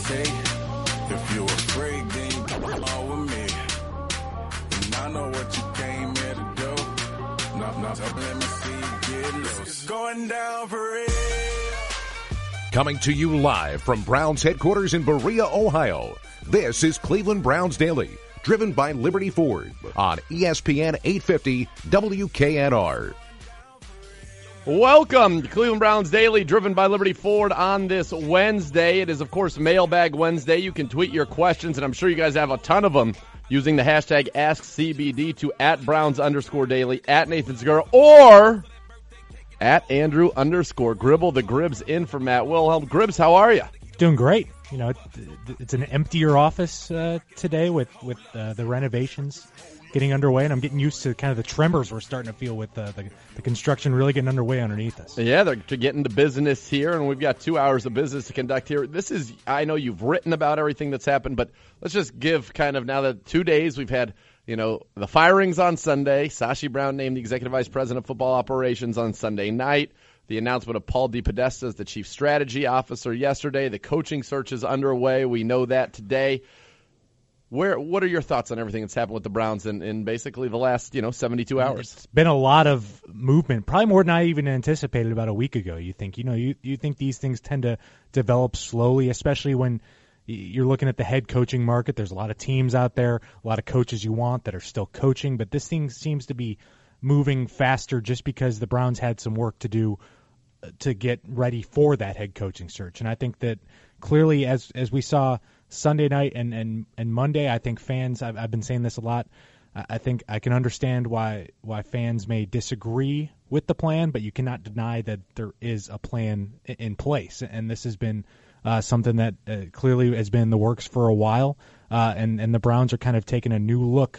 say, if you're afraid, then you come out with me. And I know what you came here to do. No, so let me see you get loose. It's going down for real. Coming to you live from Browns headquarters in Berea, Ohio, this is Cleveland Browns Daily, driven by Liberty Ford on ESPN 850 WKNR. Welcome to Cleveland Browns Daily, driven by Liberty Ford on this Wednesday. It is, of course, Mailbag Wednesday. You can tweet your questions, and I'm sure you guys have a ton of them, using the hashtag AskCBD to @Browns_Daily, @Nathan Segura, or @Andrew_Gribble. The Gribs in for Matt Wilhelm. Gribs, how are you? Doing great. You know, it's an emptier office today with the renovations getting underway, and I'm getting used to kind of the tremors we're starting to feel with the construction really getting underway underneath us. Yeah, they're getting to business here, and we've got 2 hours of business to conduct here. This is, I know you've written about everything that's happened, but let's just give kind of, now that 2 days we've had, you know, the firings on Sunday, Sashi Brown named the Executive Vice President of Football Operations on Sunday night, the announcement of Paul DePodesta as the Chief Strategy Officer yesterday, the coaching search is underway, we know that today. What are your thoughts on everything that's happened with the Browns in basically the last 72 hours? It's been a lot of movement, probably more than I even anticipated about a week ago. You think you think these things tend to develop slowly, especially when you're looking at the head coaching market. There's a lot of teams out there, a lot of coaches you want that are still coaching, but this thing seems to be moving faster just because the Browns had some work to do to get ready for that head coaching search. And I think that clearly, as we saw Sunday night and Monday, I think fans, I've been saying this a lot, I think I can understand why fans may disagree with the plan, but you cannot deny that there is a plan in place. And this has been something that clearly has been in the works for a while, and the Browns are kind of taking a new look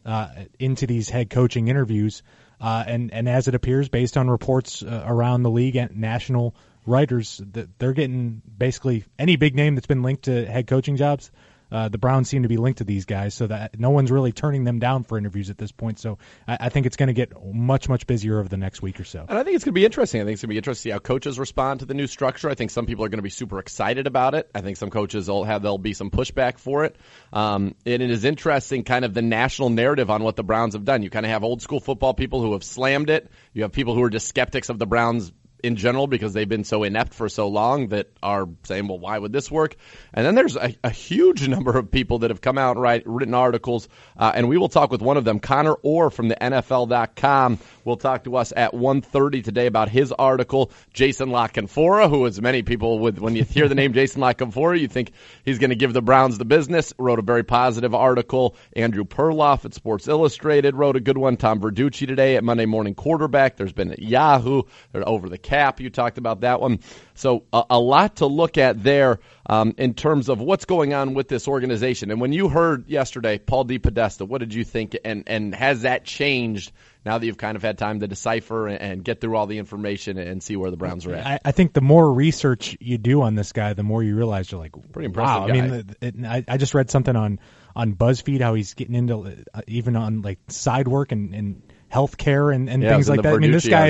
into these head coaching interviews. And as it appears, based on reports around the league and national writers, that they're getting basically any big name that's been linked to head coaching jobs. The Browns seem to be linked to these guys, so that no one's really turning them down for interviews at this point. So I think it's going to get much, much busier over the next week or so. And I think it's going to be interesting. I think it's going to be interesting to see how coaches respond to the new structure. I think some people are going to be super excited about it. I think some coaches there'll be some pushback for it. And it is interesting, kind of the national narrative on what the Browns have done. You kind of have old school football people who have slammed it. You have people who are just skeptics of the Browns in general because they've been so inept for so long that are saying, well, why would this work? And then there's a huge number of people that have come out and written articles, and we will talk with one of them, Connor Orr from the NFL.com. Will talk to us at 1:30 today about his article. Jason La Canfora, who, as many people would, when you hear the name Jason La Canfora, you think he's going to give the Browns the business, wrote a very positive article. Andrew Perloff at Sports Illustrated wrote a good one. Tom Verducci today at Monday Morning Quarterback. There's been at Yahoo, Over the Cap. You talked about that one. So a lot to look at there in terms of what's going on with this organization. And when you heard yesterday Paul DePodesta, what did you think? And has that changed now that you've kind of had time to decipher and get through all the information and see where the Browns are at? I think the more research you do on this guy, the more you realize you're like, pretty impressive guy. I mean, I just read something on BuzzFeed how he's getting into even on like side work and healthcare and things like that. I mean, this guy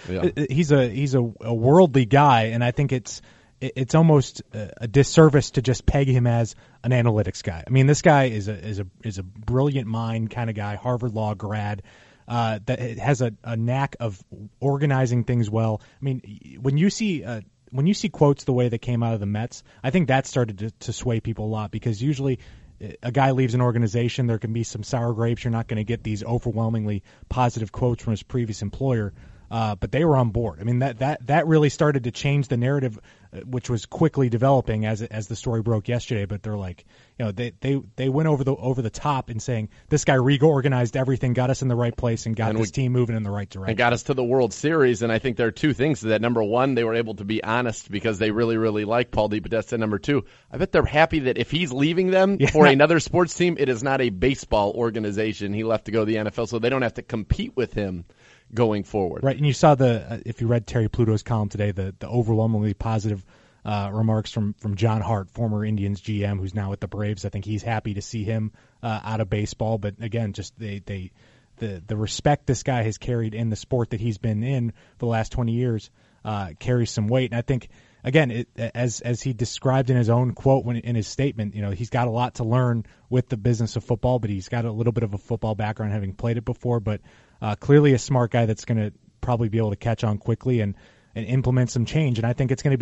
is he's a worldly guy, and I think it's almost a disservice to just peg him as an analytics guy. I mean, this guy is a brilliant mind kind of guy, Harvard Law grad. That has a knack of organizing things well. I mean, when you see quotes the way that came out of the Mets, I think that started to sway people a lot, because usually a guy leaves an organization, there can be some sour grapes. You're not going to get these overwhelmingly positive quotes from his previous employer. But they were on board. I mean, that really started to change the narrative, which was quickly developing as the story broke yesterday. But they're like, they went over the top in saying this guy reorganized everything, got us in the right place, and got this team moving in the right direction, and got us to the World Series. And I think there are two things to that. Number one, they were able to be honest because they really, really like Paul DePodesta. Number two, I bet they're happy that if he's leaving them for another sports team, it is not a baseball organization. He left to go to the NFL, so they don't have to compete with him going forward. Right, and you saw if you read Terry Pluto's column today, the overwhelmingly positive remarks from John Hart, former Indians GM, who's now with the Braves. I think he's happy to see him out of baseball. But again, just the respect this guy has carried in the sport that he's been in for the last 20 years carries some weight. And I think, again, as he described in his own quote in his statement, he's got a lot to learn with the business of football, but he's got a little bit of a football background having played it before, but clearly a smart guy that's going to probably be able to catch on quickly and implement some change. And I think it's going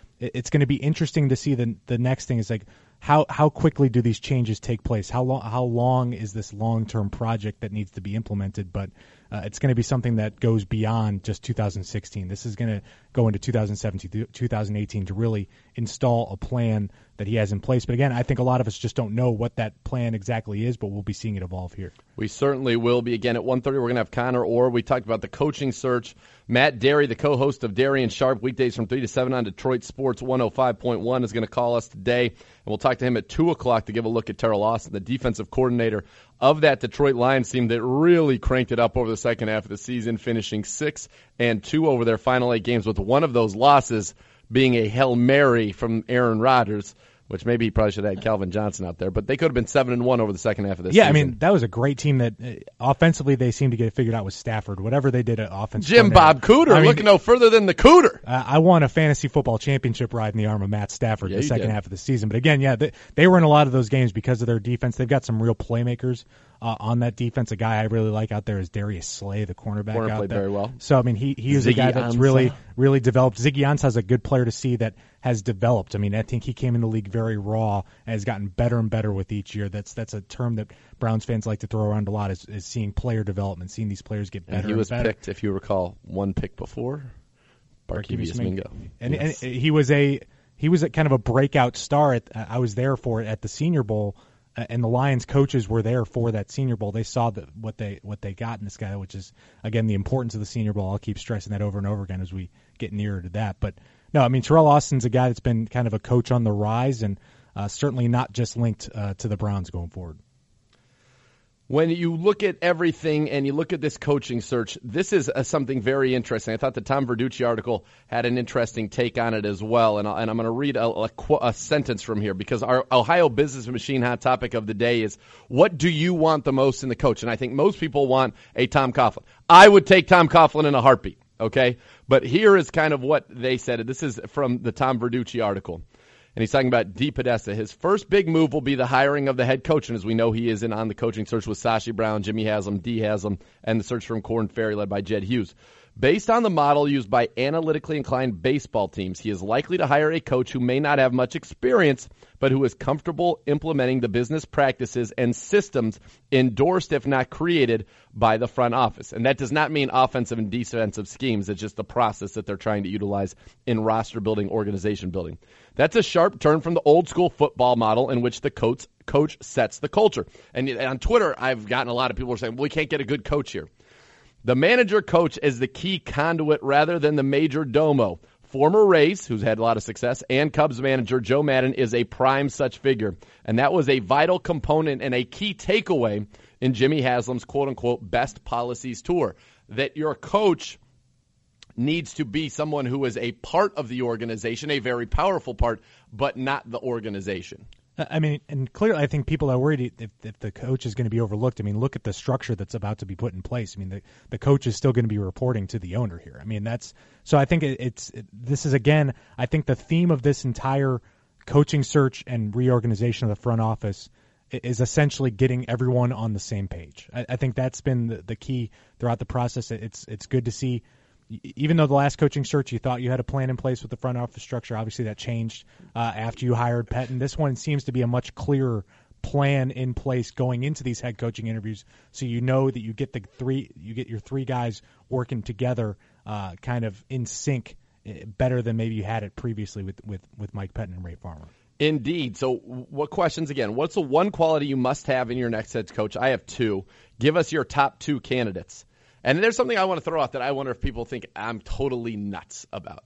to be interesting to see the next thing is like how quickly do these changes take place? How long is this long-term project that needs to be implemented? But it's going to be something that goes beyond just 2016. This is going to go into 2017, 2018 to really install a plan that he has in place. But again, I think a lot of us just don't know what that plan exactly is, but we'll be seeing it evolve here. We certainly will be. Again, at 1:30, we're going to have Connor Orr. We talked about the coaching search. Matt Derry, the co-host of Derry and Sharp, weekdays from 3 to 7 on Detroit Sports 105.1, is going to call us today. And we'll talk to him at 2 o'clock to give a look at Teryl Austin, the defensive coordinator of that Detroit Lions team that really cranked it up over the second half of the season, finishing 6-2 over their final 8 games, with one of those losses being a Hail Mary from Aaron Rodgers, which maybe he probably should have had Calvin Johnson out there. But they could have been 7-1 over the second half of this season. Yeah, I mean, that was a great team that offensively they seemed to get it figured out with Stafford. Whatever they did at offense. Jim Bob Cooter, looking no further than the Cooter. I won a fantasy football championship ride in the arm of Matt Stafford the second half of the season. But again, they were in a lot of those games because of their defense. They've got some real playmakers on that defense. A guy I really like out there is Darius Slay, the cornerback out played there. Very well. So, I mean, he is a guy that's really developed. Ziggy Ansah's a good player to see that has developed. I mean, I think he came in the league very raw and has gotten better and better with each year. That's a term that Browns fans like to throw around a lot is seeing player development, seeing these players get better and better. He was picked, if you recall, one pick before, Barkevious Mingo. And he was a kind of a breakout star. I was there for it at the Senior Bowl. And the Lions coaches were there for that Senior Bowl. They saw what they got in this guy, which is, again, the importance of the Senior Bowl. I'll keep stressing that over and over again as we get nearer to that. But, no, I mean, Teryl Austin's a guy that's been kind of a coach on the rise and certainly not just linked to the Browns going forward. When you look at everything and you look at this coaching search, this is something very interesting. I thought the Tom Verducci article had an interesting take on it as well, and I'm going to read a sentence from here because our Ohio Business Machine hot topic of the day is, what do you want the most in the coach? And I think most people want a Tom Coughlin. I would take Tom Coughlin in a heartbeat, okay? But here is kind of what they said. This is from the Tom Verducci article. And he's talking about Dee Podesta. His first big move will be the hiring of the head coach. And as we know, he is on the coaching search with Sashi Brown, Jimmy Haslam, Dee Haslam, and the search from Corn Ferry led by Jed Hughes. Based on the model used by analytically inclined baseball teams, he is likely to hire a coach who may not have much experience, but who is comfortable implementing the business practices and systems endorsed, if not created, by the front office. And that does not mean offensive and defensive schemes. It's just the process that they're trying to utilize in roster building, organization building. That's a sharp turn from the old school football model in which the coach sets the culture. And on Twitter, I've gotten a lot of people saying, well, we can't get a good coach here. The manager-coach is the key conduit rather than the major domo. Former Rays, who's had a lot of success, and Cubs manager Joe Maddon is a prime such figure. And that was a vital component and a key takeaway in Jimmy Haslam's quote-unquote best policies tour, that your coach needs to be someone who is a part of the organization, a very powerful part, but not the organization. I mean, and clearly I think people are worried if the coach is going to be overlooked. I mean, look at the structure that's about to be put in place. I mean, the coach is still going to be reporting to the owner here. I mean, so I think this is, again, I think the theme of this entire coaching search and reorganization of the front office is essentially getting everyone on the same page. I think that's been the key throughout the process. It's good to see. Even though the last coaching search you thought you had a plan in place with the front office structure, obviously that changed after you hired Pettin. This one seems to be a much clearer plan in place going into these head coaching interviews, so you know that you get your three guys working together, kind of in sync, better than maybe you had it previously with Mike Pettin and Ray Farmer. Indeed. So what questions again? What's the one quality you must have in your next head coach? I have two. Give us your top two candidates. And there's something I want to throw out that I wonder if people think I'm totally nuts about.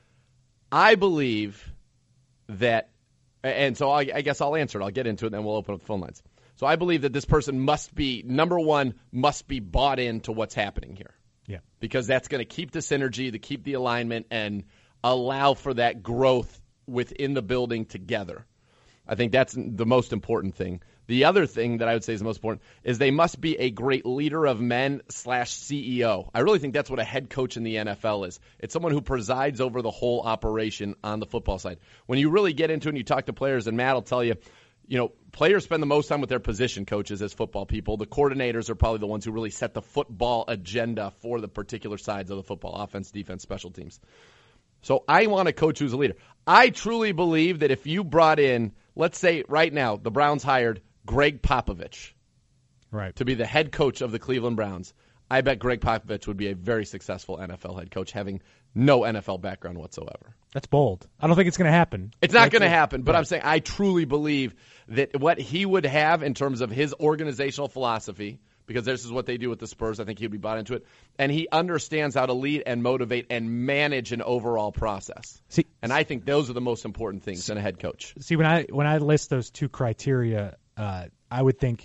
I believe that, and so I guess I'll answer it. I'll get into it, and then we'll open up the phone lines. So I believe that this person must be, number one, must be bought into what's happening here. Yeah. Because that's going to keep the synergy, to keep the alignment, and allow for that growth within the building together. I think that's the most important thing. The other thing that I would say is the most important is they must be a great leader of men / CEO. I really think that's what a head coach in the NFL is. It's someone who presides over the whole operation on the football side. When you really get into it and you talk to players, and Matt will tell you, players spend the most time with their position coaches as football people. The coordinators are probably the ones who really set the football agenda for the particular sides of the football, offense, defense, special teams. So I want a coach who's a leader. I truly believe that if you brought in, let's say right now, the Browns hired Greg Popovich to be the head coach of the Cleveland Browns, I bet Greg Popovich would be a very successful NFL head coach, having no NFL background whatsoever. That's bold. I don't think it's going to happen. It's not going to happen, but I'm saying I truly believe that what he would have in terms of his organizational philosophy, because this is what they do with the Spurs, I think he would be bought into it, and he understands how to lead and motivate and manage an overall process. And I think those are the most important things in a head coach. See, when I list those two criteria, I would think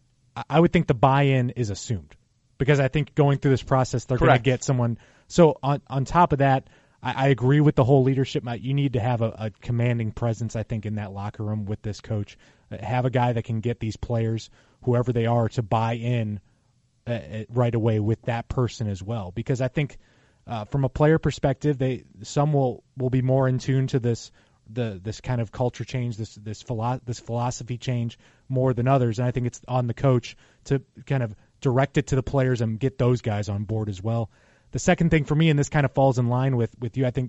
the buy-in is assumed, because I think going through this process they're going to get someone. So on top of that, I agree with the whole leadership. You need to have a commanding presence, I think, in that locker room with this coach. Have a guy that can get these players, whoever they are, to buy in right away with that person as well. Because I think from a player perspective, some will be more in tune to this kind of culture change, this philosophy change more than others. And I think it's on the coach to kind of direct it to the players and get those guys on board as well. The second thing for me, and this kind of falls in line with you, I think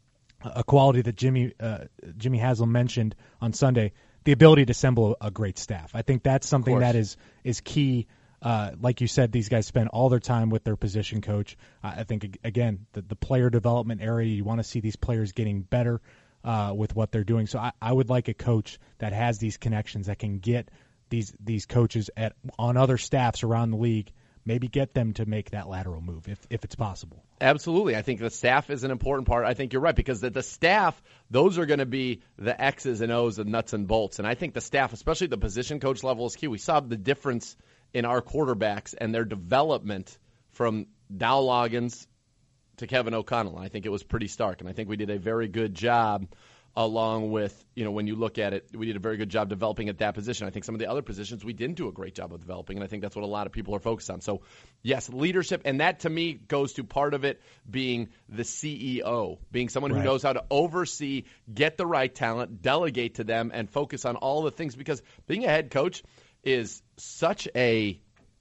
a quality that Jimmy Haslam mentioned on Sunday, the ability to assemble a great staff. I think that's something that is key. Like you said, these guys spend all their time with their position coach. I think, again, the player development area, you want to see these players getting better with what they're doing. So I would like a coach that has these connections, that can get these coaches on other staffs around the league, maybe get them to make that lateral move if it's possible. Absolutely. I think the staff is an important part. I think you're right, because the staff, those are going to be the X's and O's, the nuts and bolts. And I think the staff, especially the position coach level, is key. We saw the difference in our quarterbacks and their development from Dow Loggins to Kevin O'Connell. I think it was pretty stark, and I think we did a very good job along with, when you look at it, we did a very good job developing at that position. I think some of the other positions we didn't do a great job of developing, and I think that's what a lot of people are focused on. So, yes, leadership, and that to me goes to part of it being the CEO, being someone who knows how to oversee, get the right talent, delegate to them, and focus on all the things, because being a head coach is such an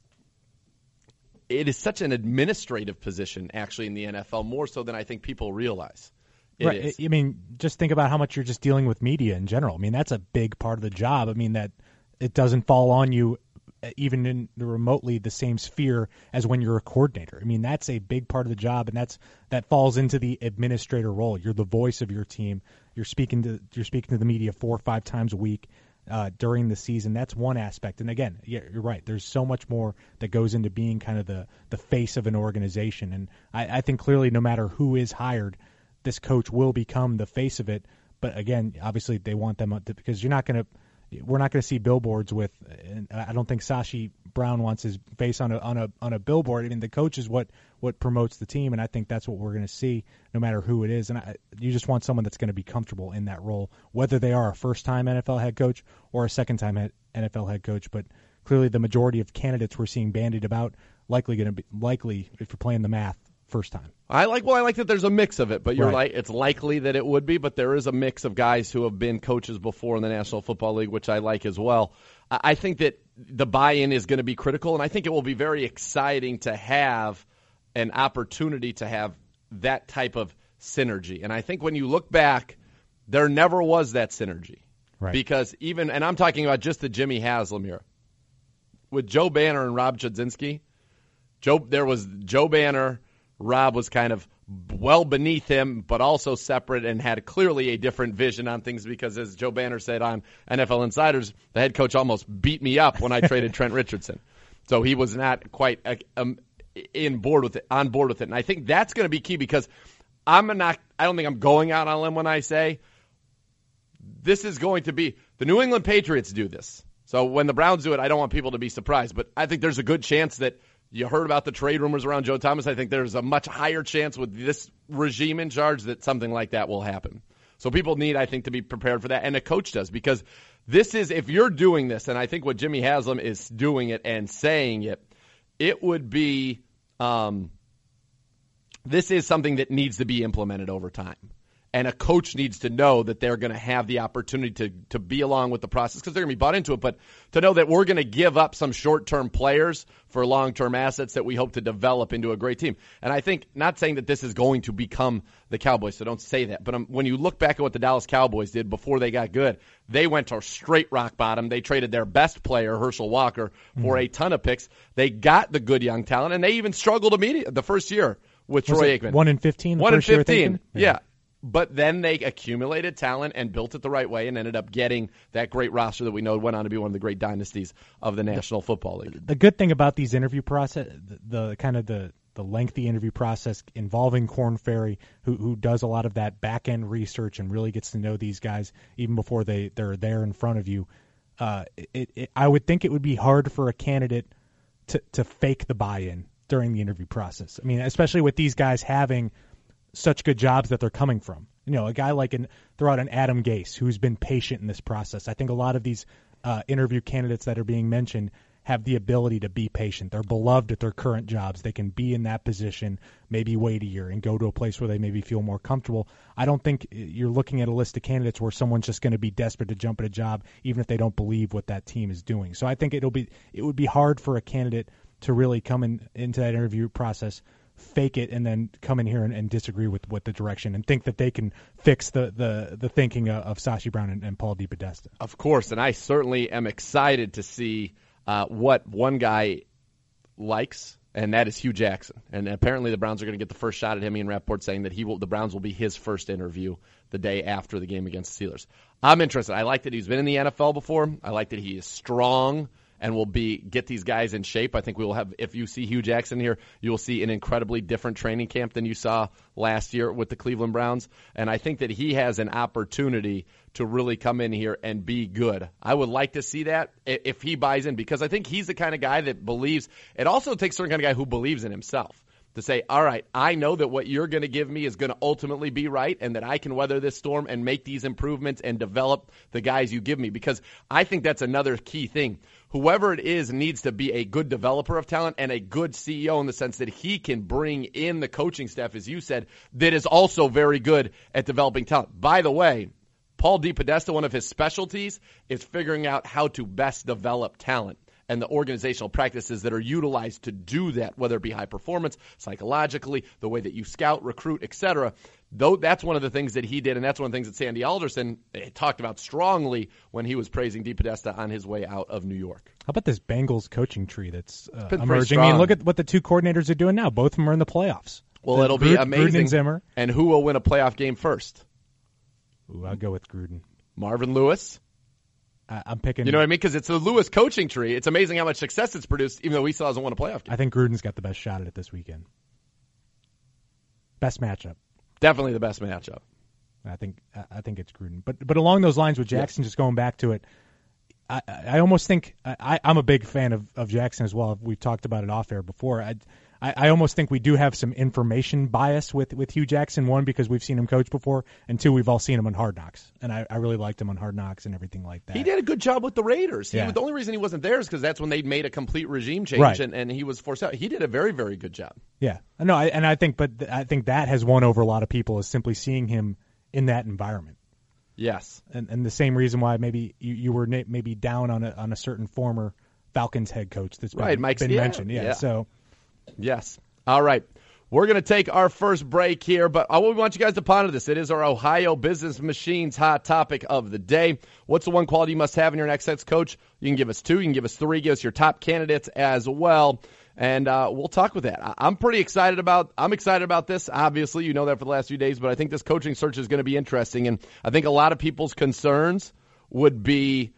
administrative position, actually, in the NFL, more so than I think people realize. Right. I mean, just think about how much you're just dealing with media in general. I mean, that's a big part of the job. I mean, that it doesn't fall on you even in remotely the same sphere as when you're a coordinator. I mean, that's a big part of the job, and that falls into the administrator role. You're the voice of your team. You're speaking to the media 4 or 5 times a week during the season. That's one aspect. And again, yeah, you're right. There's so much more that goes into being kind of the face of an organization. And I think clearly, no matter who is hired, this coach will become the face of it. But again, obviously they want them to, because we're not going to see billboards with, and I don't think Sashi Brown wants his face on a billboard. I mean, the coach is what promotes the team, and I think that's what we're going to see no matter who it is. And you just want someone that's going to be comfortable in that role, whether they are a first-time NFL head coach or a second-time NFL head coach. But clearly the majority of candidates we're seeing bandied about likely, if you're playing the math, first time. I like that there's a mix of it, but you're right. It's likely that it would be, but there is a mix of guys who have been coaches before in the National Football League, which I like as well. I think that the buy-in is going to be critical, and I think it will be very exciting to have an opportunity to have that type of synergy. And I think when you look back, there never was that synergy. Right. Because and I'm talking about just the Jimmy Haslam era. With Joe Banner and Rob Chudzinski, there was Joe Banner. Rob was kind of well beneath him, but also separate, and had clearly a different vision on things, because, as Joe Banner said on NFL Insiders, the head coach almost beat me up when I traded Trent Richardson. So he was not quite on board with it. And I think that's going to be key, because I don't think I'm going out on a limb when I say this is going to be – the New England Patriots do this. So when the Browns do it, I don't want people to be surprised. But I think there's a good chance that – you heard about the trade rumors around Joe Thomas. I think there's a much higher chance with this regime in charge that something like that will happen. So people need, I think, to be prepared for that, and a coach does, because this is, if you're doing this, and I think what Jimmy Haslam is doing it and saying it, it would be, this is something that needs to be implemented over time. And a coach needs to know that they're going to have the opportunity to be along with the process, because they're going to be bought into it, but to know that we're going to give up some short-term players for long-term assets that we hope to develop into a great team. And I think, not saying that this is going to become the Cowboys, so don't say that, but when you look back at what the Dallas Cowboys did before they got good, they went to straight rock bottom. They traded their best player, Herschel Walker, for a ton of picks. They got the good young talent, and they even struggled immediately the first year with Troy Aikman. 1-15. 1-15. Yeah. But then they accumulated talent and built it the right way and ended up getting that great roster that we know went on to be one of the great dynasties of the National Football League. The good thing about these interview process, the lengthy interview process involving Korn Ferry, who does a lot of that back-end research and really gets to know these guys even before they're there in front of you, I would think it would be hard for a candidate to fake the buy-in during the interview process. I mean, especially with these guys having such good jobs that they're coming from. You know, a guy like throw out an Adam Gase, who's been patient in this process. I think a lot of these interview candidates that are being mentioned have the ability to be patient. They're beloved at their current jobs. They can be in that position, maybe wait a year and go to a place where they maybe feel more comfortable. I don't think you're looking at a list of candidates where someone's just going to be desperate to jump at a job, even if they don't believe what that team is doing. So I think it would be hard for a candidate to really come into that interview process, fake it, and then come in here and disagree with the direction and think that they can fix the thinking of Sashi Brown and Paul DePodesta. Of course, and I certainly am excited to see what one guy likes, and that is Hugh Jackson. And apparently the Browns are going to get the first shot at him. Ian Rappaport saying that the Browns will be his first interview the day after the game against the Steelers. I'm interested. I like that he's been in the NFL before. I like that he is strong and will get these guys in shape. I think we will have, if you see Hugh Jackson here, you will see an incredibly different training camp than you saw last year with the Cleveland Browns. And I think that he has an opportunity to really come in here and be good. I would like to see that if he buys in, because I think he's the kind of guy that believes. It also takes a certain kind of guy who believes in himself to say, all right, I know that what you're going to give me is going to ultimately be right, and that I can weather this storm and make these improvements and develop the guys you give me. Because I think that's another key thing. Whoever it is needs to be a good developer of talent and a good CEO in the sense that he can bring in the coaching staff, as you said, that is also very good at developing talent. By the way, Paul DePodesta, one of his specialties is figuring out how to best develop talent and the organizational practices that are utilized to do that, whether it be high performance, psychologically, the way that you scout, recruit, etc. Though that's one of the things that he did, and that's one of the things that Sandy Alderson talked about strongly when he was praising DePodesta on his way out of New York. How about this Bengals coaching tree that's emerging? I mean, look at what the two coordinators are doing now. Both of them are in the playoffs. Well, it'll be amazing. Gruden and Zimmer. And who will win a playoff game first? Ooh, I'll go with Gruden. Marvin Lewis. I'm picking. You know what I mean? Because it's a Lewis coaching tree. It's amazing how much success it's produced, even though he still hasn't won a playoff game. I think Gruden's got the best shot at it this weekend. Best matchup. Definitely the best matchup. I think it's Gruden. But along those lines with Jackson, just going back to it, I almost think I'm a big fan of Jackson as well. We've talked about it off air before. I almost think we do have some information bias with Hugh Jackson. One, because we've seen him coach before, and two, we've all seen him on Hard Knocks, and I really liked him on Hard Knocks and everything like that. He did a good job with the Raiders. Yeah. The only reason he wasn't there is because that's when they'd made a complete regime change, right. and he was forced out. He did a very, very good job. Yeah, no, I think that has won over a lot of people is simply seeing him in that environment. Yes, and the same reason why maybe you were maybe down on a certain former Falcons head coach that's been mentioned. Yeah. So yes. All right. We're going to take our first break here, but we want you guys to ponder this. It is our Ohio Business Machines hot topic of the day. What's the one quality you must have in your next head coach? You can give us 2, you can give us 3, give us your top candidates as well, and we'll talk with that. I'm excited about this. Obviously, you know that for the last few days, but I think this coaching search is going to be interesting, and I think a lot of people's concerns would be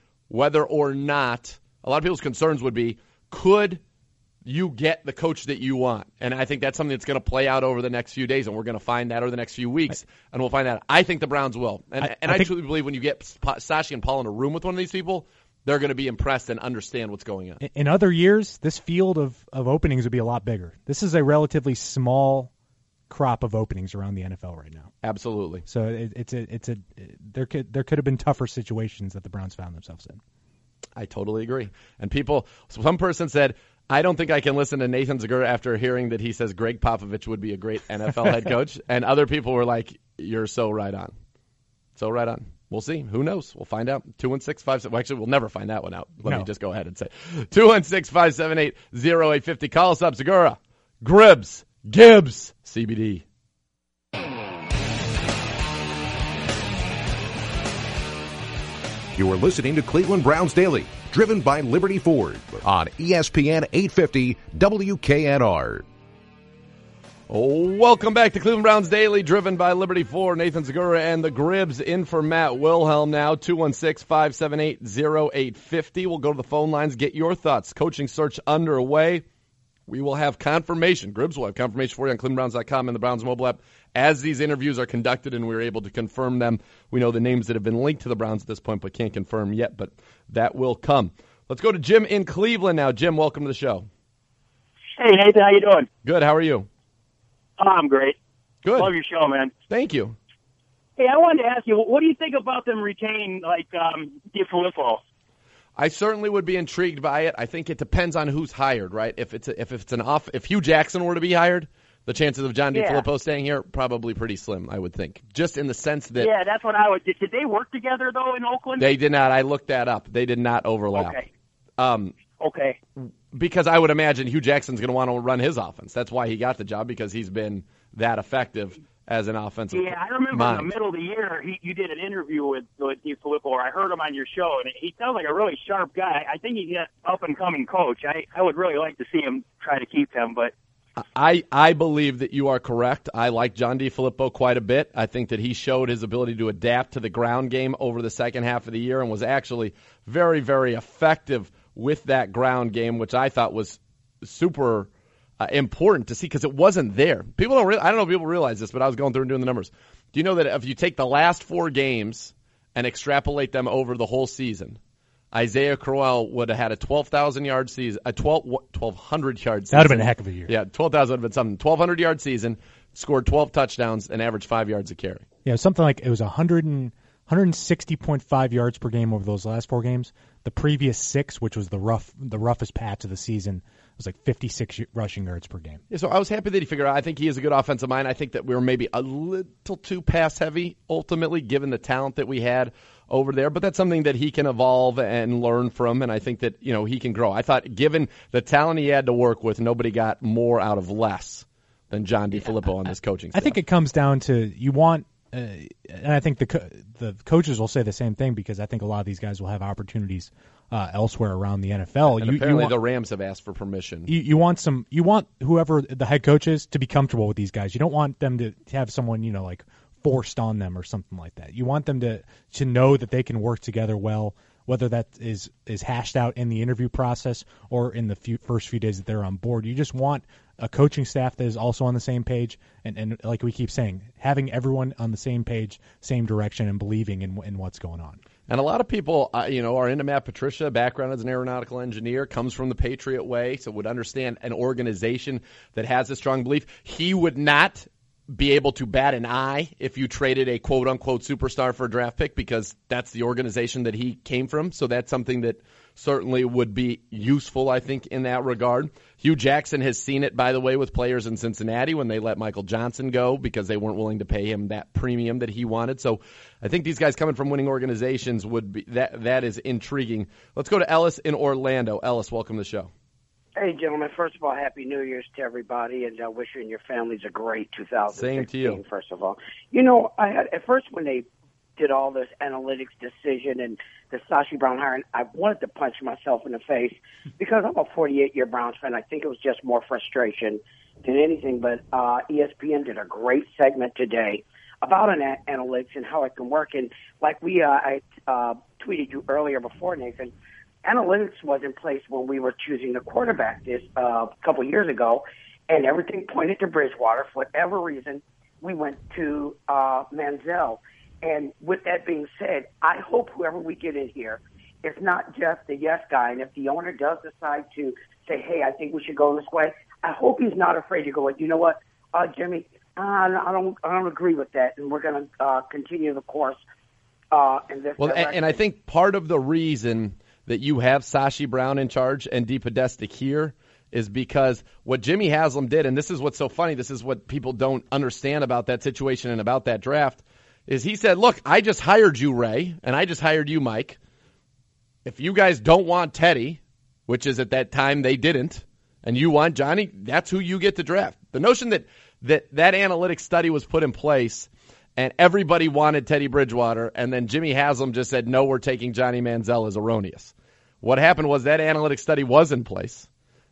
could you get the coach that you want? And I think that's something that's going to play out over the next few days, and we're going to find that over the next few weeks, and we'll find that. I think the Browns will. And I truly believe when you get Sashi and Paul in a room with one of these people, they're going to be impressed and understand what's going on. In other years, this field of openings would be a lot bigger. This is a relatively small crop of openings around the NFL right now. Absolutely. So there could have been tougher situations that the Browns found themselves in. I totally agree. And some person said, I don't think I can listen to Nathan Zegura after hearing that he says Greg Popovich would be a great NFL head coach. And other people were like, you're so right on. So right on. We'll see. Who knows? We'll find out. 216-578. Well, actually, we'll never find that one out. Let me just go ahead and say 216-578-0850. Call us up. Zegura, Gribbs, Gibbs, CBD. You are listening to Cleveland Browns Daily, driven by Liberty Ford on ESPN 850 WKNR. Welcome back to Cleveland Browns Daily, driven by Liberty Ford. Nathan Zegura and the Gribbs in for Matt Wilhelm now. 216-578-0850. We'll go to the phone lines, get your thoughts. Coaching search underway. We will have confirmation. Gribbs will have confirmation for you on ClevelandBrowns.com and the Browns mobile app as these interviews are conducted and we're able to confirm them. We know the names that have been linked to the Browns at this point but can't confirm yet, but that will come. Let's go to Jim in Cleveland now. Jim, welcome to the show. Hey, Nathan, how you doing? Good. How are you? I'm great. Good. Love your show, man. Thank you. Hey, I wanted to ask you, what do you think about them retaining, DiFilippo? I certainly would be intrigued by it. I think it depends on who's hired, right? If Hugh Jackson were to be hired, the chances of John DiFilippo staying here probably pretty slim, I would think. Just in the sense that that's what I would. Did they work together though in Oakland? They did not. I looked that up. They did not overlap. Okay. Okay. Because I would imagine Hugh Jackson's going to want to run his offense. That's why he got the job, because he's been that effective as an offensive I remember in the middle of the year, you did an interview with DiFilippo, or I heard him on your show, and he sounds like a really sharp guy. I think he's an up-and-coming coach. I would really like to see him try to keep him, but I believe that you are correct. I like John DiFilippo quite a bit. I think that he showed his ability to adapt to the ground game over the second half of the year and was actually very, very effective with that ground game, which I thought was super important to see because it wasn't there. I don't know if people realize this, but I was going through and doing the numbers. Do you know that if you take the last 4 games and extrapolate them over the whole season, Isaiah Crowell would have had a 12,000-yard season, a 1,200-yard season. That would have been a heck of a year. Yeah, 12,000 would have been something. 1,200-yard season, scored 12 touchdowns, and averaged 5 yards a carry. Yeah, something like it was 160.5 yards per game over those last 4 games. The previous 6, which was the roughest patch of the season, was like 56 rushing yards per game. Yeah, so I was happy that he figured out. I think he is a good offensive mind. I think that we were maybe a little too pass heavy ultimately, given the talent that we had over there. But that's something that he can evolve and learn from, and I think that he can grow. I thought, given the talent he had to work with, nobody got more out of less than John DiFilippo on this coaching staff. I think it comes down to you want. And I think the coaches will say the same thing because I think a lot of these guys will have opportunities elsewhere around the NFL. And apparently the Rams have asked for permission. You want whoever the head coach is to be comfortable with these guys. You don't want them to have someone like forced on them or something like that. You want them to know that they can work together well, whether that is hashed out in the interview process or in the first few days that they're on board. You just want a coaching staff that is also on the same page, and like we keep saying, having everyone on the same page, same direction, and believing in what's going on. And a lot of people, are into Matt Patricia. Background as an aeronautical engineer, comes from the Patriot way, so would understand an organization that has a strong belief. He would not be able to bat an eye if you traded a quote-unquote superstar for a draft pick because that's the organization that he came from. So that's something that certainly would be useful, I think, in that regard. Hugh Jackson has seen it, by the way, with players in Cincinnati when they let Michael Johnson go because they weren't willing to pay him that premium that he wanted. So I think these guys coming from winning organizations would be that is intriguing. Let's go to Ellis in Orlando. Ellis, welcome to the show. Hey, gentlemen. First of all, Happy New Year's to everybody, and I wish you and your families a great 2016, Same to you. First of all. At first when they did all this analytics decision and the Sashi Brown hiring, I wanted to punch myself in the face because I'm a 48-year Browns fan. I think it was just more frustration than anything, but ESPN did a great segment today about analytics and how it can work. And like I tweeted you earlier before, Nathan, analytics was in place when we were choosing the quarterback this a couple years ago, and everything pointed to Bridgewater. For whatever reason, we went to Manziel. And with that being said, I hope whoever we get in here is not just the yes guy. And if the owner does decide to say, hey, I think we should go this way, I hope he's not afraid to go, you know what, Jimmy, I don't agree with that, and we're going to continue the course in this direction. And I think part of the reason that you have Sashi Brown in charge and DePodesta here is because what Jimmy Haslam did, and this is what's so funny, this is what people don't understand about that situation and about that draft, is he said, look, I just hired you, Ray, and I just hired you, Mike. If you guys don't want Teddy, which is at that time they didn't, and you want Johnny, that's who you get to draft. The notion that analytics study was put in place and everybody wanted Teddy Bridgewater, and then Jimmy Haslam just said, no, we're taking Johnny Manziel, is erroneous. What happened was that analytics study was in place.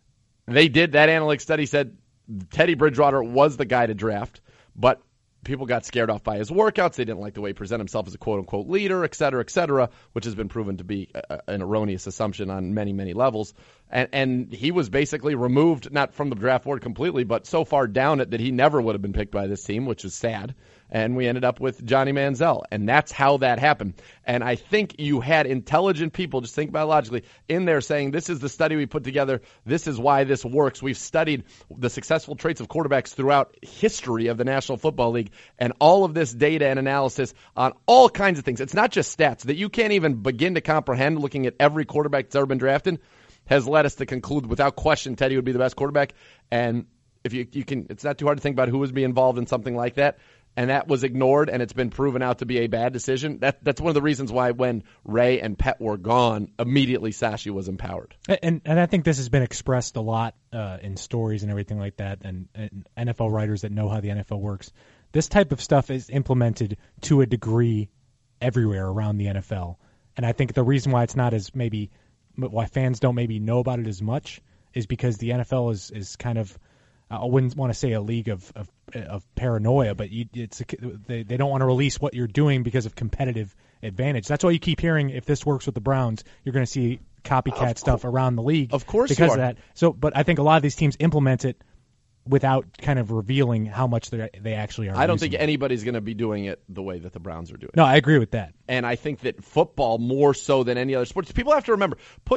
That analytics study said Teddy Bridgewater was the guy to draft, but people got scared off by his workouts. They didn't like the way he presented himself as a quote-unquote leader, et cetera, which has been proven to be an erroneous assumption on many, many levels. And he was basically removed, not from the draft board completely, but so far down it that he never would have been picked by this team, which is sad. And we ended up with Johnny Manziel. And that's how that happened. And I think you had intelligent people, just think biologically, in there saying, this is the study we put together. This is why this works. We've studied the successful traits of quarterbacks throughout history of the National Football League, and all of this data and analysis on all kinds of things. It's not just stats that you can't even begin to comprehend looking at every quarterback that's ever been drafted has led us to conclude without question Teddy would be the best quarterback. And if you can, it's not too hard to think about who would be involved in something like that. And that was ignored, and it's been proven out to be a bad decision. That's one of the reasons why when Ray and Pet were gone, immediately Sashi was empowered. And I think this has been expressed a lot in stories and everything like that, and NFL writers that know how the NFL works. This type of stuff is implemented to a degree everywhere around the NFL. And I think the reason why it's not as maybe why fans don't maybe know about it as much is because the NFL is kind of, I wouldn't want to say a league of paranoia, but they don't want to release what you're doing because of competitive advantage. That's why you keep hearing if this works with the Browns, you're going to see copycat stuff around the league. Of course, because of that. So, but I think a lot of these teams implement it without kind of revealing how much they actually are. I don't think anybody's going to be doing it the way that the Browns are doing it. No, I agree with that. And I think that football more so than any other sports. People have to remember,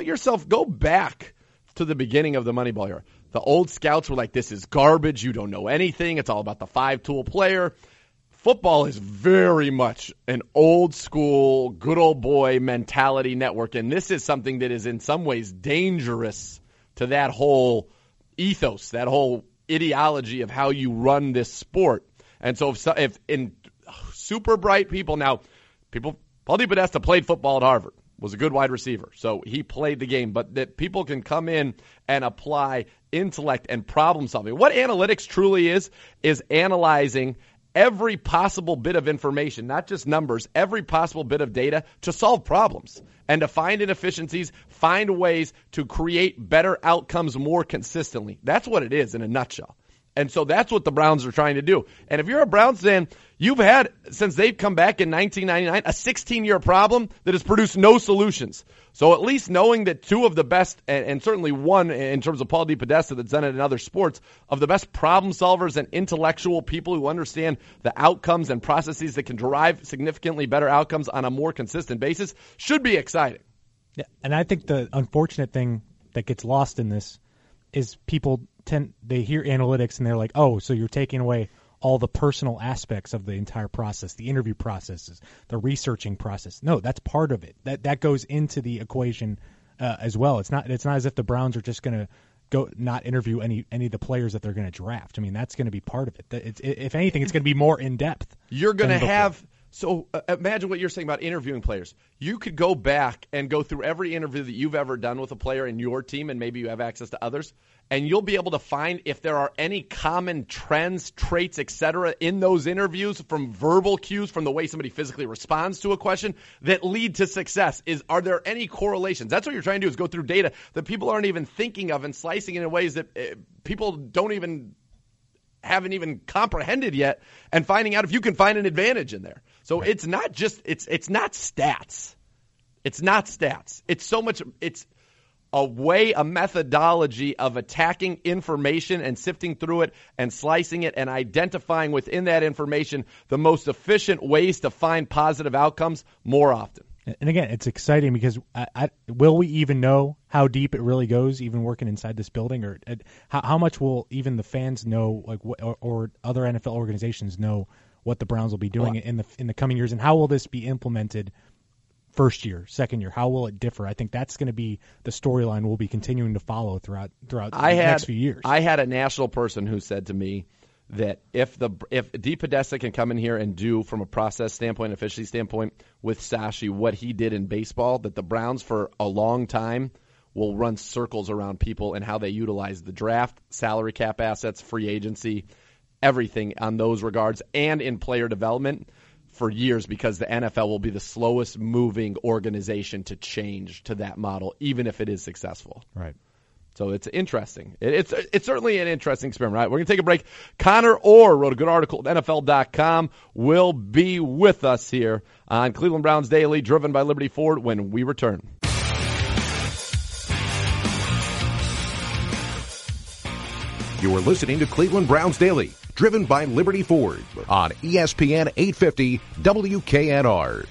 go back to the beginning of the Moneyball era. The old scouts were like, this is garbage. You don't know anything. It's all about the five-tool player. Football is very much an old school, good old boy mentality network. And this is something that is in some ways dangerous to that whole ethos, that whole ideology of how you run this sport. And so if in super bright people, Paul DePodesta played football at Harvard, was a good wide receiver, so he played the game, but that people can come in and apply intellect and problem solving. What analytics truly is analyzing every possible bit of information, not just numbers, every possible bit of data to solve problems and to find inefficiencies, find ways to create better outcomes more consistently. That's what it is in a nutshell. And so that's what the Browns are trying to do. And if you're a Browns fan, you've had, since they've come back in 1999, a 16-year problem that has produced no solutions. So at least knowing that two of the best, and certainly one in terms of Paul DePodesta that's done it in other sports, of the best problem solvers and intellectual people who understand the outcomes and processes that can derive significantly better outcomes on a more consistent basis should be exciting. Yeah, and I think the unfortunate thing that gets lost in this is people they hear analytics and they're like, oh, so you're taking away all the personal aspects of the entire process, the interview processes, the researching process. No, that's part of it. That goes into the equation as well. It's not as if the Browns are just going to go not interview any of the players that they're going to draft. I mean, that's going to be part of it. If anything, it's going to be more in depth. You're going to have. So imagine what you're saying about interviewing players. You could go back and go through every interview that you've ever done with a player in your team, and maybe you have access to others, and you'll be able to find if there are any common trends, traits, etc. in those interviews from verbal cues, from the way somebody physically responds to a question that lead to success. Are there any correlations? That's what you're trying to do, is go through data that people aren't even thinking of and slicing it in ways that people haven't even comprehended yet, and finding out if you can find an advantage in there. So it's not just it's not stats. It's not stats. It's so much. It's a methodology of attacking information and sifting through it and slicing it and identifying within that information the most efficient ways to find positive outcomes more often. And again, it's exciting because will we even know how deep it really goes, even working inside this building, or how much will even the fans know, like, or other NFL organizations know what the Browns will be doing in the coming years, and how will this be implemented? First year, second year, how will it differ? I think that's going to be the storyline we'll be continuing to follow throughout the next few years. I had a national person who said to me that if DePodesta can come in here and do, from a process standpoint, efficiency standpoint, with Sashi what he did in baseball, that the Browns for a long time will run circles around people and how they utilize the draft, salary cap assets, free agency, everything on those regards, and in player development for years, because the NFL will be the slowest moving organization to change to that model, even if it is successful. Right. So it's interesting. It's certainly an interesting experiment, right? We're going to take a break. Connor Orr wrote a good article at NFL.com. Will be with us here on Cleveland Browns Daily, driven by Liberty Ford, when we return. You are listening to Cleveland Browns Daily, driven by Liberty Ford on ESPN 850 WKNR.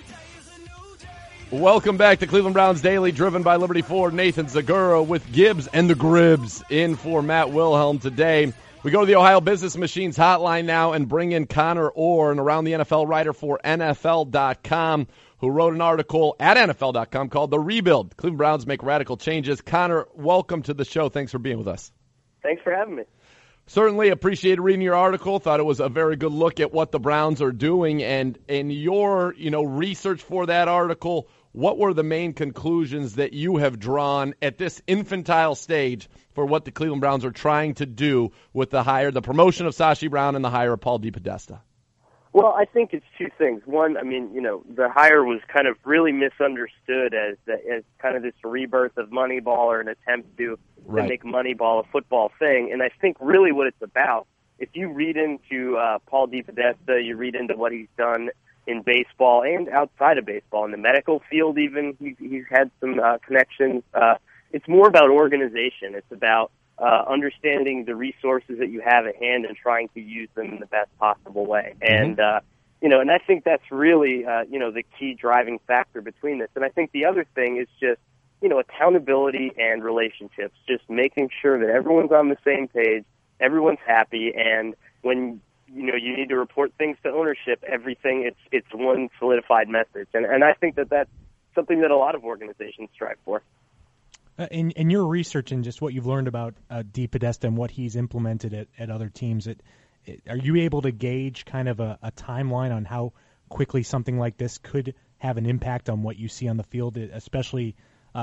Welcome back to Cleveland Browns Daily, driven by Liberty Ford. Nathan Zagura with Gibbs and the Gribs in for Matt Wilhelm today. We go to the Ohio Business Machines hotline now and bring in Connor Orr, an around the NFL writer for NFL.com, who wrote an article at NFL.com called The Rebuild. Cleveland Browns make radical changes. Connor, welcome to the show. Thanks for being with us. Thanks for having me. Certainly appreciated reading your article. Thought it was a very good look at what the Browns are doing. And in your, research for that article, what were the main conclusions that you have drawn at this infantile stage for what the Cleveland Browns are trying to do with the promotion of Sashi Brown and the hire of Paul DePodesta? Well, I think it's two things. One, the hire was kind of really misunderstood as kind of this rebirth of Moneyball, or an attempt to make Moneyball a football thing. And I think really what it's about, if you read into Paul DePodesta, you read into what he's done in baseball and outside of baseball, in the medical field even, he's had some connections. It's more about organization. It's about understanding the resources that you have at hand and trying to use them in the best possible way. And, and I think that's really, the key driving factor between this. And I think the other thing is just, accountability and relationships, just making sure that everyone's on the same page, everyone's happy, and when, you need to report things to ownership, everything, it's one solidified message. And I think that that's something that a lot of organizations strive for. In your research and just what you've learned about DePodesta and what he's implemented at other teams, are you able to gauge kind of a timeline on how quickly something like this could have an impact on what you see on the field, especially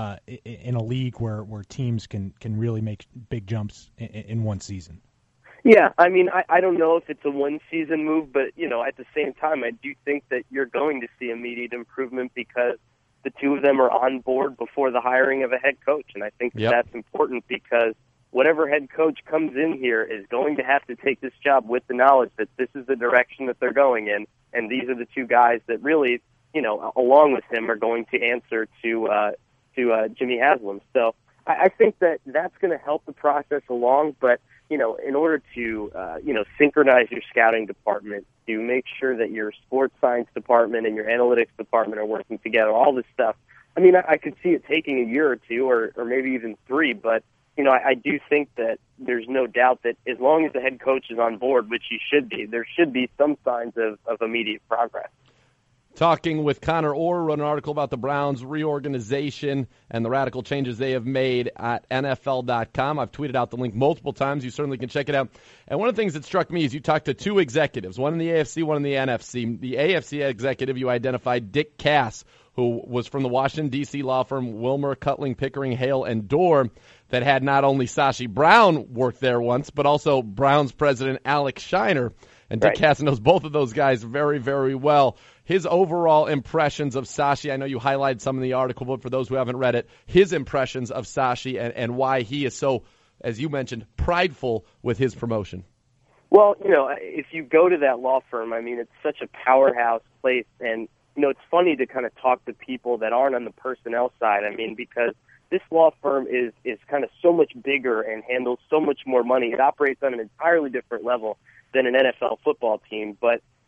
in a league where teams can really make big jumps in one season? Yeah, I don't know if it's a one-season move, but, at the same time, I do think that you're going to see immediate improvement because the two of them are on board before the hiring of a head coach. And I think that's important because whatever head coach comes in here is going to have to take this job with the knowledge that this is the direction that they're going in, and these are the two guys that really, along with him, are going to answer to Jimmy Haslam. So I think that that's going to help the process along, but in order to, synchronize your scouting department, to make sure that your sports science department and your analytics department are working together, all this stuff, I could see it taking a year or two or maybe even three, but, I do think that there's no doubt that as long as the head coach is on board, which he should be, there should be some signs of immediate progress. Talking with Connor Orr, wrote an article about the Browns' reorganization and the radical changes they have made at NFL.com. I've tweeted out the link multiple times. You certainly can check it out. And one of the things that struck me is you talked to two executives, one in the AFC, one in the NFC. The AFC executive, you identified Dick Cass, who was from the Washington, D.C. law firm Wilmer, Cutling, Pickering, Hale, and Dorr, that had not only Sashi Brown work there once, but also Browns president Alex Scheiner. And Dick Cass knows both of those guys very, very well. His overall impressions of Sashi, I know you highlighted some in the article, but for those who haven't read it, his impressions of Sashi and why he is so, as you mentioned, prideful with his promotion. Well, if you go to that law firm, it's such a powerhouse place. And, it's funny to kind of talk to people that aren't on the personnel side. Because this law firm is kind of so much bigger and handles so much more money. It operates on an entirely different level than an NFL football team. But,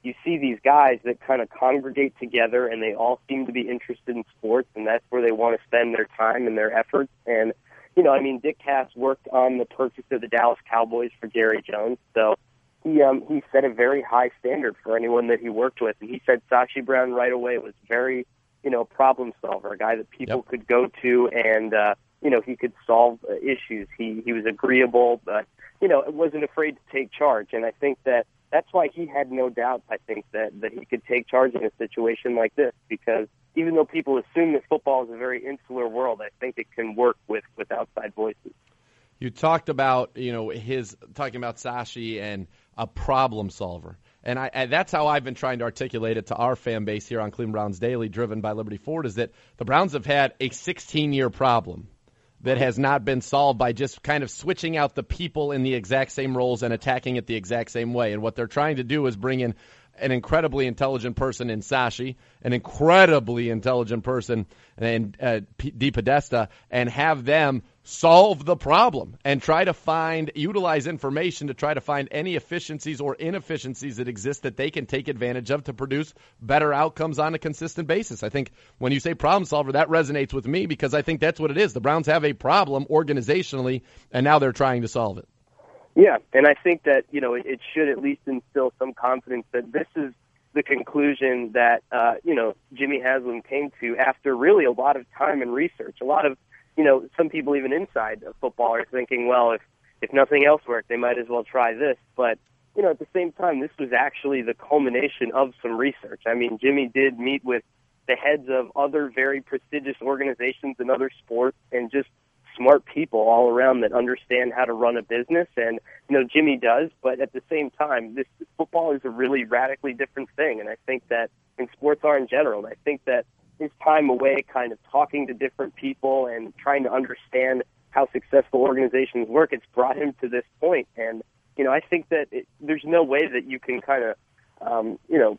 you see these guys that kind of congregate together, and they all seem to be interested in sports, and that's where they want to spend their time and their efforts. And, you know, I mean, Dick Cass worked on the purchase of the Dallas Cowboys for Jerry Jones, so he set a very high standard for anyone that he worked with. And he said Sashi Brown right away was very, you know, problem solver, a guy that people could go to and, you know, he could solve issues. He was agreeable, but, you know, wasn't afraid to take charge. And I think that's why he had no doubt, I think, that he could take charge in a situation like this, because even though people assume that football is a very insular world, I think it can work with outside voices. You talked about, you know, talking about Sashi and a problem solver. And that's how I've been trying to articulate it to our fan base here on Cleveland Browns Daily, driven by Liberty Ford, is that the Browns have had a 16-year problem that has not been solved by just kind of switching out the people in the exact same roles and attacking it the exact same way. And what they're trying to do is bring in an incredibly intelligent person in Sashi, an incredibly intelligent person in DePodesta, and have them solve the problem and try to utilize information to try to find any efficiencies or inefficiencies that exist that they can take advantage of to produce better outcomes on a consistent basis. I think when you say problem solver, that resonates with me because I think that's what it is. The Browns have a problem organizationally, and now they're trying to solve it. Yeah, and I think that, you know, it should at least instill some confidence that this is the conclusion that, you know, Jimmy Haslam came to after really a lot of time and research. A lot of, you know, some people even inside of football are thinking, well, if nothing else worked, they might as well try this. But, you know, at the same time, this was actually the culmination of some research. I mean, Jimmy did meet with the heads of other very prestigious organizations in other sports and just smart people all around that understand how to run a business. And, you know, Jimmy does, but at the same time, this football is a really radically different thing. And I think that, and sports are in general, I think that his time away kind of talking to different people and trying to understand how successful organizations work, it's brought him to this point. And, you know, I think that there's no way that you can kind of, you know,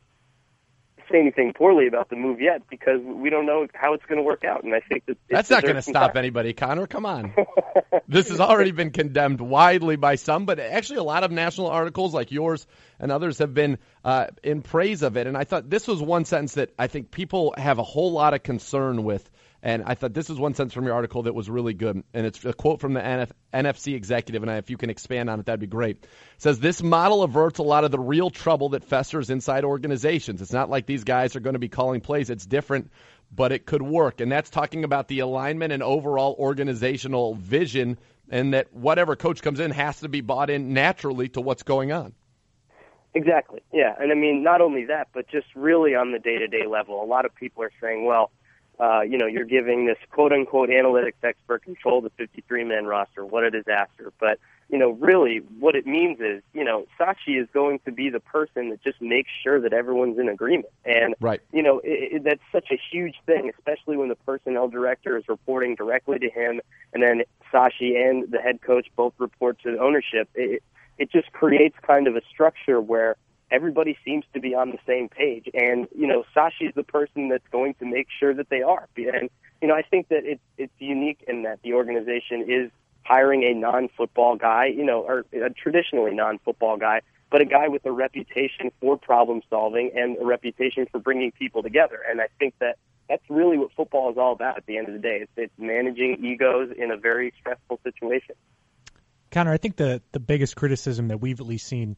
say anything poorly about the move yet because we don't know how it's going to work out. And I think that's not going to stop anybody, Connor. Come on. This has already been condemned widely by some, but actually a lot of national articles like yours and others have been in praise of it. And I thought this was one sentence that I think people have a whole lot of concern with. And I thought this is one sentence from your article that was really good. And it's a quote from the NFC executive, and if you can expand on it, that'd be great. It says, this model averts a lot of the real trouble that festers inside organizations. It's not like these guys are going to be calling plays. It's different, but it could work. And that's talking about the alignment and overall organizational vision, and that whatever coach comes in has to be bought in naturally to what's going on. Exactly, yeah. And I mean, not only that, but just really on the day-to-day level. A lot of people are saying, well, you know, you're giving this quote-unquote analytics expert control of the 53-man roster. What a disaster. But, you know, really what it means is, you know, Sashi is going to be the person that just makes sure that everyone's in agreement. And, right. You know, that's such a huge thing, especially when the personnel director is reporting directly to him, and then Sashi and the head coach both report to the ownership. It just creates kind of a structure where everybody seems to be on the same page. And, you know, Sashi is the person that's going to make sure that they are. And, you know, I think that it's unique in that the organization is hiring a non-football guy, you know, or a traditionally non-football guy, but a guy with a reputation for problem solving and a reputation for bringing people together. And I think that that's really what football is all about at the end of the day. It's managing egos in a very stressful situation. Connor, I think the biggest criticism that we've at least seen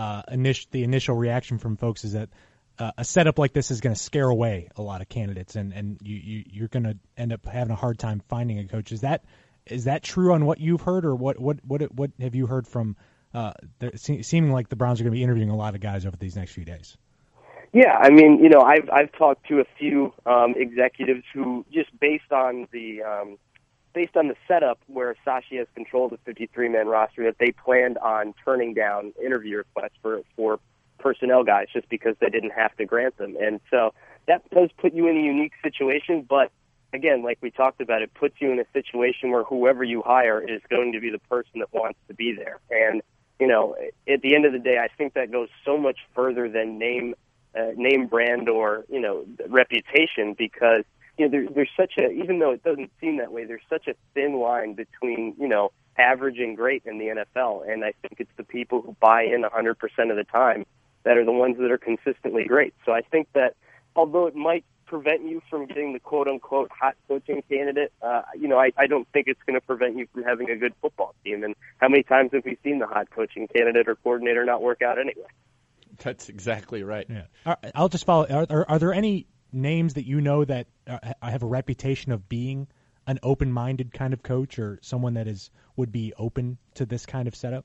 the initial reaction from folks is that a setup like this is going to scare away a lot of candidates, and you're going to end up having a hard time finding a coach. Is that true on what you've heard, or what have you heard from seeming like the Browns are going to be interviewing a lot of guys over these next few days? Yeah, I mean, you know, I've talked to a few executives who just based on the setup where Sashi has controlled the 53-man roster, that they planned on turning down interview requests for personnel guys just because they didn't have to grant them. And so that does put you in a unique situation, but again, like we talked about, it puts you in a situation where whoever you hire is going to be the person that wants to be there. And, you know, at the end of the day, I think that goes so much further than name, brand, or, you know, reputation, because you know, there's such a, even though it doesn't seem that way, there's such a thin line between, you know, average and great in the NFL. And I think it's the people who buy in 100% of the time that are the ones that are consistently great. So I think that although it might prevent you from getting the quote-unquote hot coaching candidate, I don't think it's going to prevent you from having a good football team. And how many times have we seen the hot coaching candidate or coordinator not work out anyway? That's exactly right. Yeah. I'll just follow. Are there any names that you know that have a reputation of being an open-minded kind of coach, or someone that would be open to this kind of setup?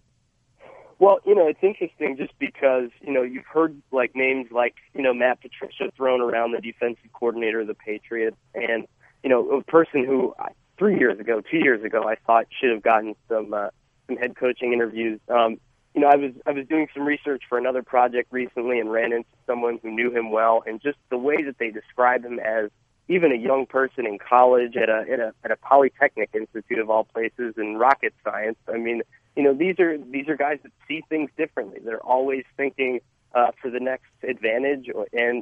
Well, it's interesting just because, you've heard names like, Matt Patricia thrown around, the defensive coordinator of the Patriots, and, a person who 2 years ago, I thought should have gotten some head coaching interviews. I was doing some research for another project recently and ran into someone who knew him well, and just the way that they describe him as even a young person in college at a Polytechnic Institute of all places in rocket science. I mean, these are guys that see things differently. They're always thinking for the next advantage, and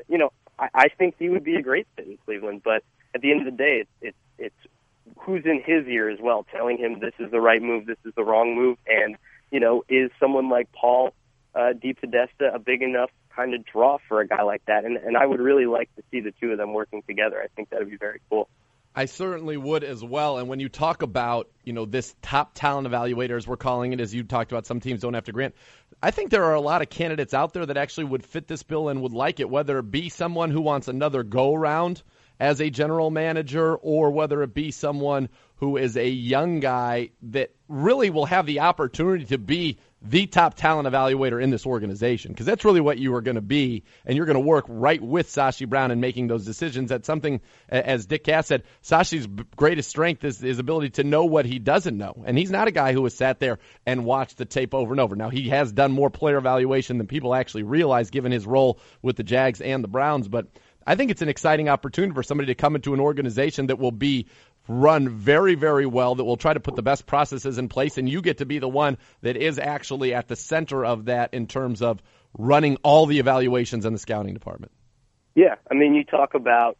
I think he would be a great fit in Cleveland. But at the end of the day, it's who's in his ear as well, telling him this is the right move, this is the wrong move, and is someone like Paul DePodesta a big enough kind of draw for a guy like that? And I would really like to see the two of them working together. I think that would be very cool. I certainly would as well. And when you talk about, this top talent evaluator, as we're calling it, as you talked about, some teams don't have to grant, I think there are a lot of candidates out there that actually would fit this bill and would like it, whether it be someone who wants another go-around as a general manager, or whether it be someone who is a young guy that really will have the opportunity to be the top talent evaluator in this organization, because that's really what you are going to be, and you're going to work right with Sashi Brown in making those decisions. That's something, as Dick Cass said, Sashi's greatest strength is his ability to know what he doesn't know, and he's not a guy who has sat there and watched the tape over and over. Now, he has done more player evaluation than people actually realize, given his role with the Jags and the Browns, but I think it's an exciting opportunity for somebody to come into an organization that will be run very, very well, that will try to put the best processes in place, and you get to be the one that is actually at the center of that in terms of running all the evaluations in the scouting department. Yeah, I mean, you talk about,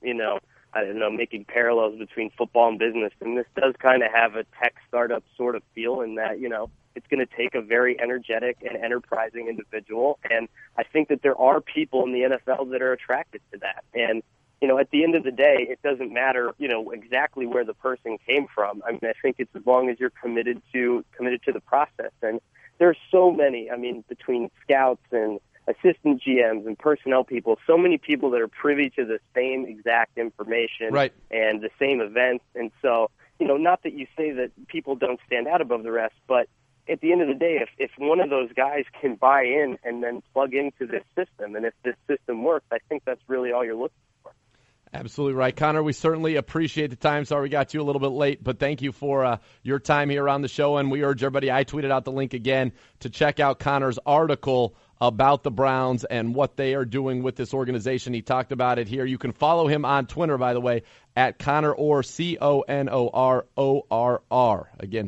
making parallels between football and business, and this does kind of have a tech startup sort of feel in that, it's going to take a very energetic and enterprising individual, and I think that there are people in the NFL that are attracted to that. And at the end of the day, it doesn't matter, exactly where the person came from. I mean, I think it's as long as you're committed to the process. And there's so many, between scouts and assistant GMs and personnel people, so many people that are privy to the same exact information, right, and the same events. And so, not that you say that people don't stand out above the rest, but at the end of the day, if one of those guys can buy in and then plug into this system, and if this system works, I think that's really all you're looking for. Absolutely right. Connor, we certainly appreciate the time. Sorry we got you a little bit late, but thank you for your time here on the show, and we urge everybody, I tweeted out the link again, to check out Connor's article about the Browns and what they are doing with this organization. He talked about it here. You can follow him on Twitter, by the way, at Connor Orr, CONORORR. Again,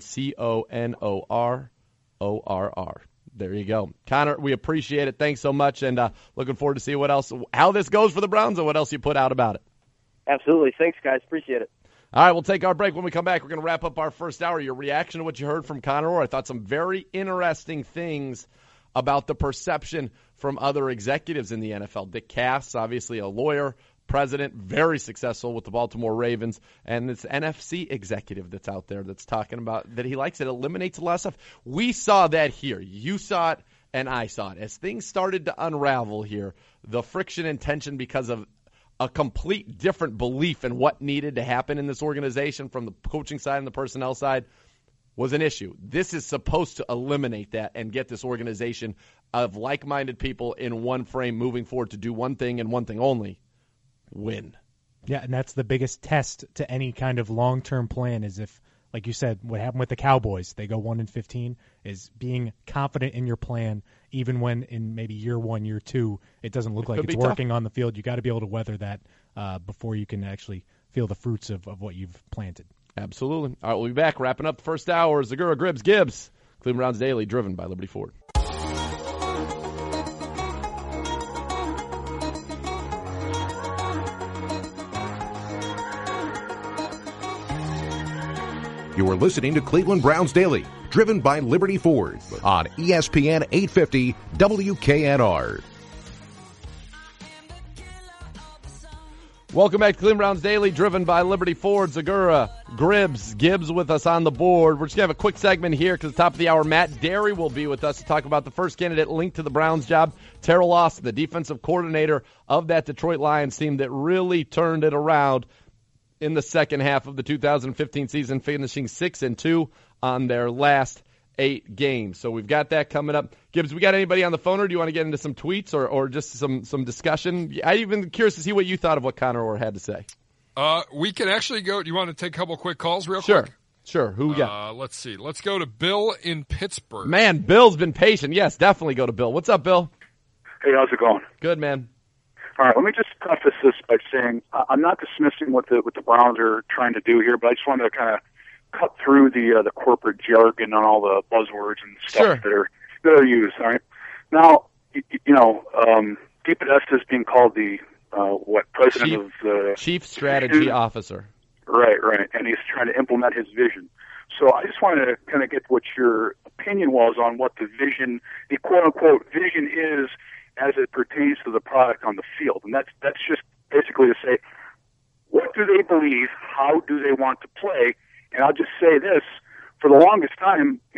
CONORORR. There you go. Connor, we appreciate it. Thanks so much, and looking forward to see how this goes for the Browns and what else you put out about it. Absolutely. Thanks, guys. Appreciate it. All right, we'll take our break. When we come back, we're going to wrap up our first hour. Your reaction to what you heard from Connor Orr. I thought some very interesting things about the perception from other executives in the NFL. Dick Cass, obviously a lawyer, president, very successful with the Baltimore Ravens, and this NFC executive that's out there that's talking about that he likes it eliminates a lot of stuff. We saw that here. You saw it, and I saw it. As things started to unravel here, the friction and tension because of a complete different belief in what needed to happen in this organization from the coaching side and the personnel side was an issue. This is supposed to eliminate that and get this organization of like-minded people in one frame moving forward to do one thing and one thing only: win. Yeah, and that's the biggest test to any kind of long-term plan is if, like you said, what happened with the Cowboys, they go 1-15, is being confident in your plan even when in maybe year one, year two, it doesn't look like it's working on the field. You got to be able to weather that before you can actually feel the fruits of what you've planted. Absolutely. All right, we'll be back wrapping up the first hour. Zagura, Gribbs, Gibbs, Cleveland Browns Daily, driven by Liberty Ford. You are listening to Cleveland Browns Daily, driven by Liberty Ford on ESPN 850 WKNR. Welcome back to Cleveland Browns Daily, driven by Liberty Ford, Zagura, Gibbs with us on the board. We're just going to have a quick segment here because at the top of the hour, Matt Derry will be with us to talk about the first candidate linked to the Browns job, Terrell Austin, the defensive coordinator of that Detroit Lions team that really turned it around in the second half of the 2015 season, finishing 6-2 on their last 8 games. So we've got that coming up. Gibbs, we got anybody on the phone, or do you want to get into some tweets or just some discussion? I'm even curious to see what you thought of what Connor Orr had to say. We can actually go. Do you want to take a couple quick calls real quick? Sure. Who we got? Let's see. Let's go to Bill in Pittsburgh. Man, Bill's been patient. Yes, definitely go to Bill. What's up, Bill? Hey, how's it going? Good, man. All right, let me just preface this by saying I'm not dismissing what the Browns are trying to do here, but I just wanted to kind of cut through the corporate jargon and all the buzzwords and stuff that are used. All right, now DePodesta is being called the president of the chief strategy officer. Right, and he's trying to implement his vision. So I just wanted to kind of get what your opinion was on what the vision, the quote unquote vision is as it pertains to the product on the field, and that's just basically to say, what do they believe? How do they want to play? And I'll just say this, for the longest time, you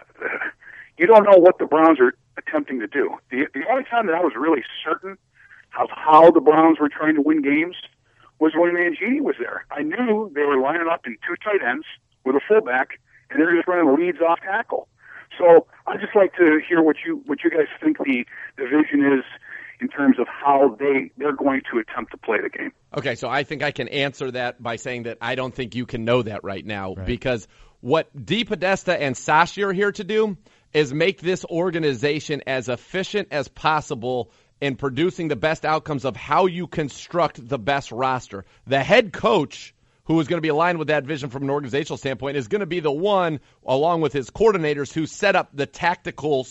don't know what the Browns are attempting to do. The only time that I was really certain of how the Browns were trying to win games was when Mangini was there. I knew they were lining up in 2 tight ends with a fullback, and they were just running leads off tackle. So I'd just like to hear what you guys think the vision is in terms of how they're going to attempt to play the game. Okay, so I think I can answer that by saying that I don't think you can know that right now, because what DePodesta and Sashi are here to do is make this organization as efficient as possible in producing the best outcomes of how you construct the best roster. The head coach, who is going to be aligned with that vision from an organizational standpoint, is going to be the one, along with his coordinators, who set up the tactical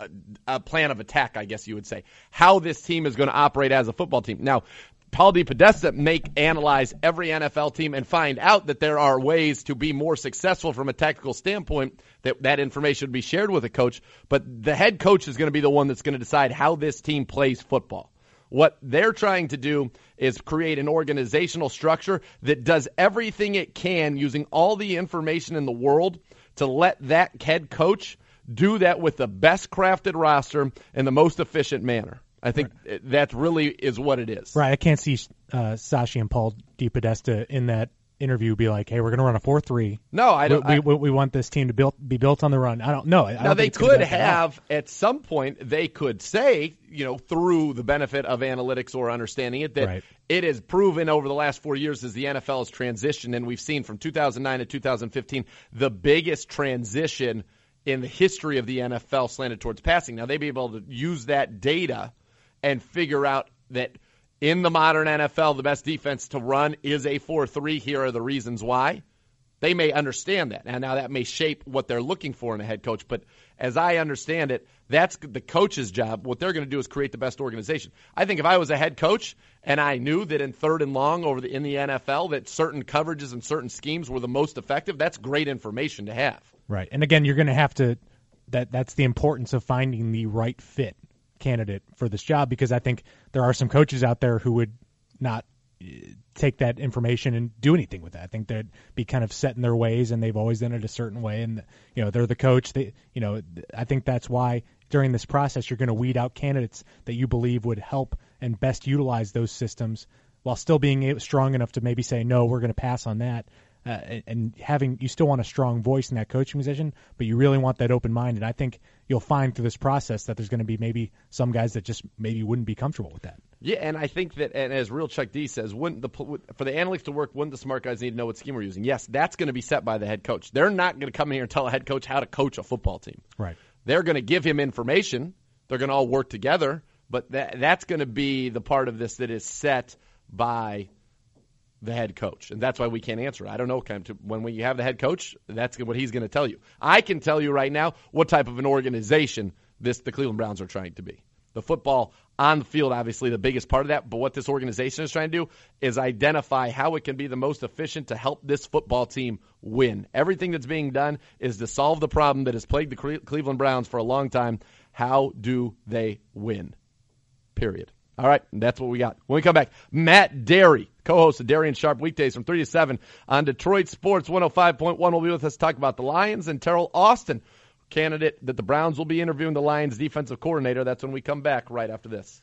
plan of attack, I guess you would say, how this team is going to operate as a football team. Now, Paul DePodesta analyze every NFL team and find out that there are ways to be more successful from a tactical standpoint, that information would be shared with a coach, but the head coach is going to be the one that's going to decide how this team plays football. What they're trying to do is create an organizational structure that does everything it can using all the information in the world to let that head coach do that with the best crafted roster in the most efficient manner. I think that really is what it is. Right. I can't see Sashi and Paul DePodesta in that interview be like, hey, we're going to run a 4-3. No, I don't. We want this team to be built on the run. I don't know. Now, they could have, at some point, they could say, through the benefit of analytics or understanding it, that it is proven over the last 4 years as the NFL has transitioned, and we've seen from 2009 to 2015 the biggest transition in the history of the NFL slanted towards passing. Now, they'd be able to use that data and figure out that in the modern NFL, the best defense to run is a 4-3. Here are the reasons why. They may understand that. And now that may shape what they're looking for in a head coach. But as I understand it, that's the coach's job. What they're going to do is create the best organization. I think if I was a head coach and I knew that in 3rd and long in the NFL that certain coverages and certain schemes were the most effective, that's great information to have. Right. And again, you're going to have to that's the importance of finding the right fit candidate for this job, because I think there are some coaches out there who would not take that information and do anything with that. I think they'd be kind of set in their ways, and they've always done it a certain way, and they're the coach. I think that's why during this process you're going to weed out candidates that you believe would help and best utilize those systems while still being strong enough to maybe say, no, we're going to pass on that. And you still want a strong voice in that coaching position, but you really want that open mind. And I think you'll find through this process that there's going to be maybe some guys that just maybe wouldn't be comfortable with that. Yeah, and I think that, and as Real Chuck D says, for the analytics to work, wouldn't the smart guys need to know what scheme we're using? Yes, that's going to be set by the head coach. They're not going to come in here and tell a head coach how to coach a football team. Right. They're going to give him information. They're going to all work together, but that's going to be the part of this that is set by the head coach, and that's why we can't answer. I don't know. When you have the head coach, that's what he's going to tell you. I can tell you right now what type of an organization the Cleveland Browns are trying to be. The football on the field, obviously, the biggest part of that, but what this organization is trying to do is identify how it can be the most efficient to help this football team win. Everything that's being done is to solve the problem that has plagued the Cleveland Browns for a long time. How do they win? Period. All right, that's what we got. When we come back, Matt Derry, co-host of Derry and Sharp weekdays from 3 to 7 on Detroit Sports 105.1, will be with us to talk about the Lions, and Terrell Austin, candidate that the Browns will be interviewing, the Lions defensive coordinator. That's when we come back right after this.